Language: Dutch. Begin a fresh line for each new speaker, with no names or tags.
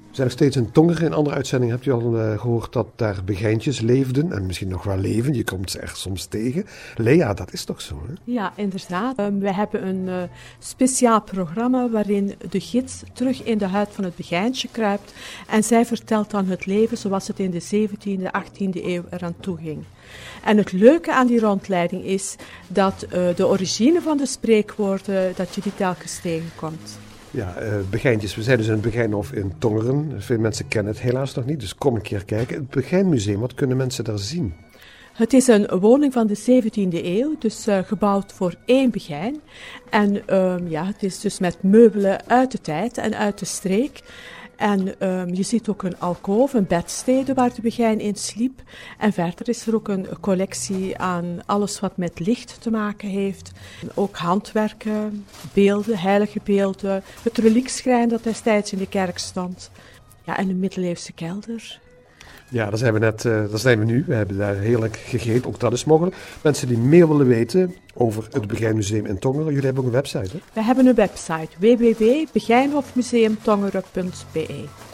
We zijn nog steeds in Tongeren. In andere uitzendingen hebt u al gehoord dat daar Begijntjes leefden en misschien nog wel leven. Je komt ze echt soms tegen. Lea, dat is toch zo, hè?
Ja, inderdaad. We hebben een speciaal programma waarin de gids terug in de huid van het Begijntje kruipt en zij vertelt dan het leven zoals het in de 17e, 18e eeuw eraan toe ging. En het leuke aan die rondleiding is dat de origine van de spreekwoorden, dat je die telkens tegenkomt.
Ja, Begijntjes. We zijn dus in het Begijnhof in Tongeren. Veel mensen kennen het helaas nog niet, dus kom een keer kijken. Het Begijnmuseum, wat kunnen mensen daar zien?
Het is een woning van de 17e eeuw, dus gebouwd voor 1 Begijn. En het is dus met meubelen uit de tijd en uit de streek. En je ziet ook een alkoof, een bedstede waar de Begijn in sliep. En verder is er ook een collectie aan alles wat met licht te maken heeft. Ook handwerken, beelden, heilige beelden. Het reliekschrijn dat destijds in de kerk stond. Ja, en een middeleeuwse kelder.
Ja, daar zijn we nu. We hebben daar heerlijk gegeten, ook dat is mogelijk. Mensen die meer willen weten over het Begijnmuseum in Tongeren, jullie hebben ook een website, hè?
We hebben een website, www.begijnhofmuseumtongeren.be.